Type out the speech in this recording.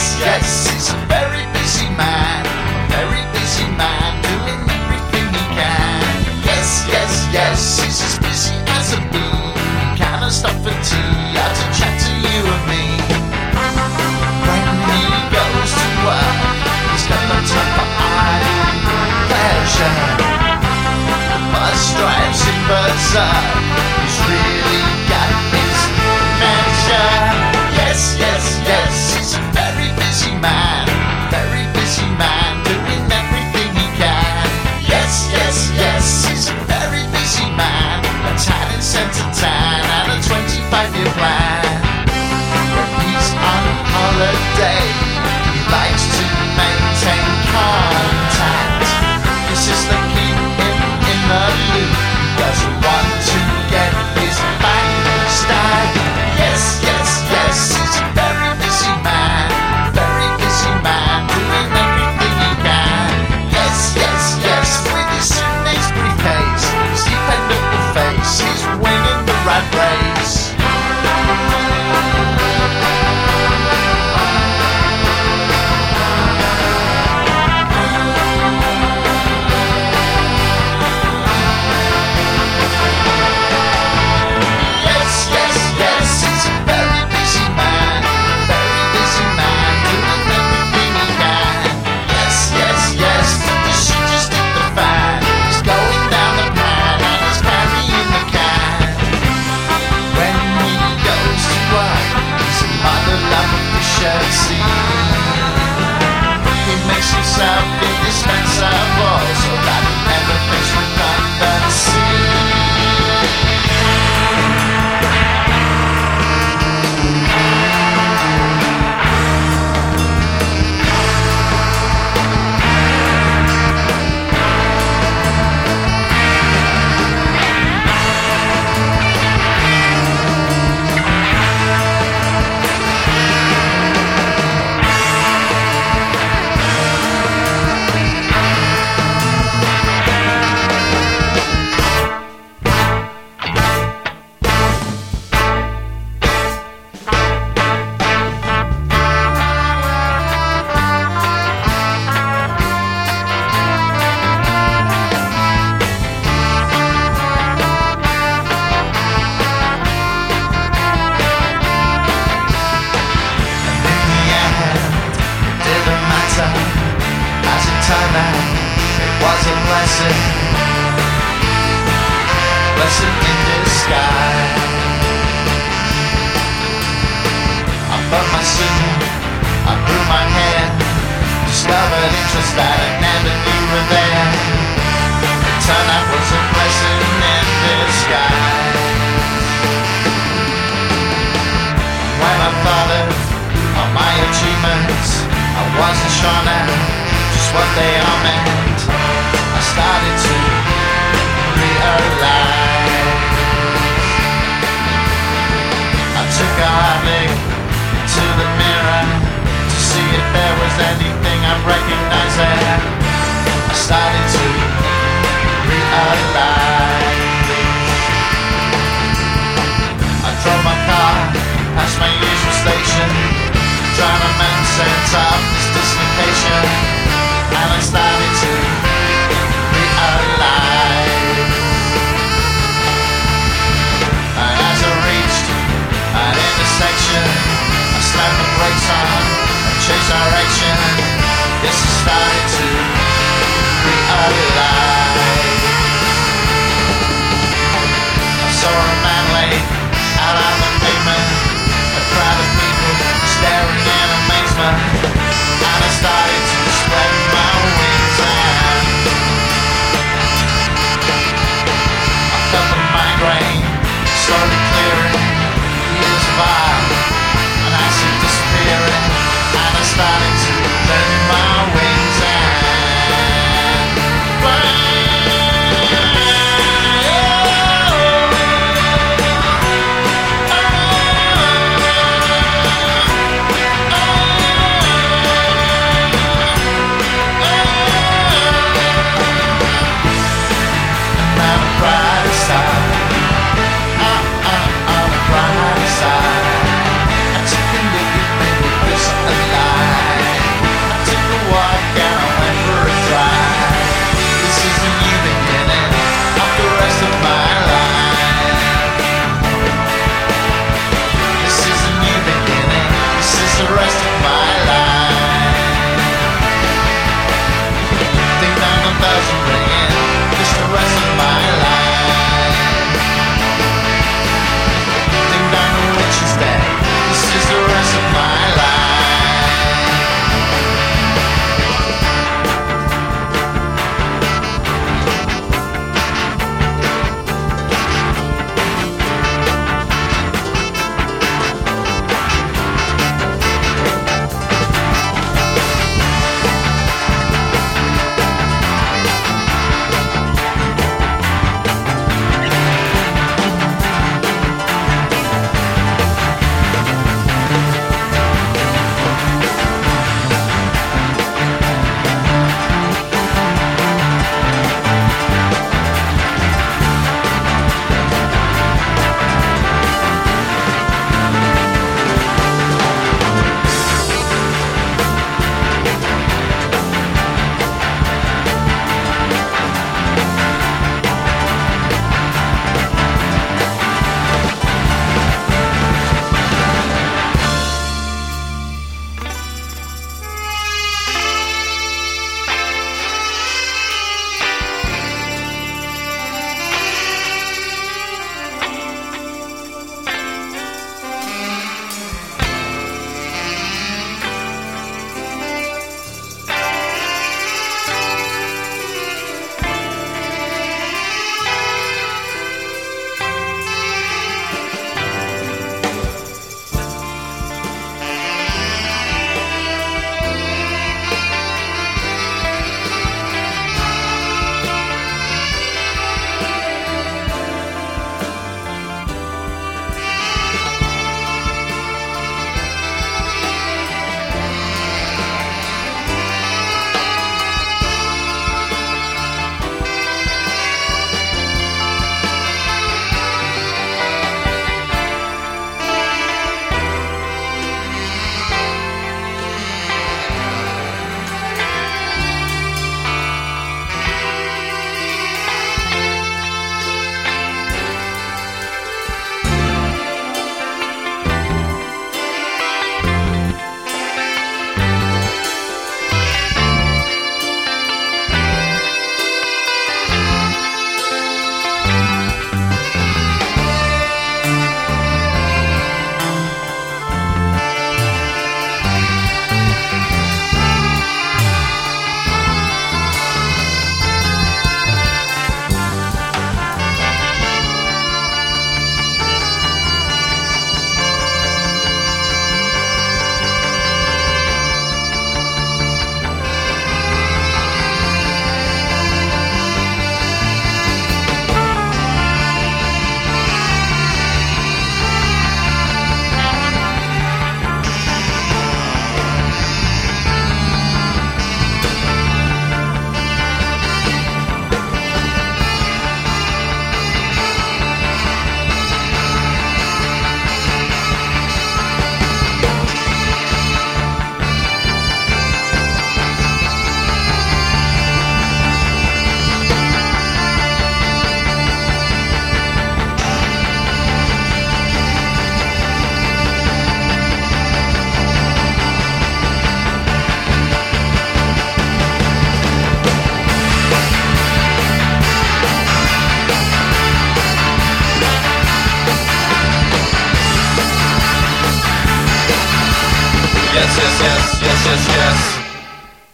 yes, he's a very busy man, doing everything he can. Yes, yes, yes, he's as busy as a bee. He cannot stop for tea, out to chat to you and me. When he goes to work, he's got no time for idle pleasure. The bus drives him berserk, he's really got his measure. Yes, yes, yes, he's a very busy man, doing everything he can. Yes, yes, yes, he's a very busy man, a tan in centre tan and a 25-year plan. When he's on holiday, he likes to maintain contact. This is the keep him in the loop, he doesn't want to get his back stabbed. Yes, yes, yes, he's a very busy man, doing everything he can. Yes, yes, yes, with his suitcase briefcase, his dependable face, he's winning the rat race. He makes himself indispensable so that he never face redundancy. Blessing in disguise. I burned my suit, I grew my hair, discovered interests that I never knew were there. It turned out was a blessing in disguise. When I thought of my achievements, I wasn't sure now just what they all meant. I started to realize. I took a hard look into the mirror to see if there was anything I recognized there. I started to realize. I drove my car past my usual station, trying to make sense of this dislocation, and I started to realize. And as I reached an intersection, I slammed the brakes on and changed direction. Yes, I started to realize. I saw a man laid out on the pavement, a crowd of people staring in amazement, and I started to spread my wings and I felt the migraine slowly clearing, years of art and acid disappearing, and I started to bend my wings and fly. yes, yes.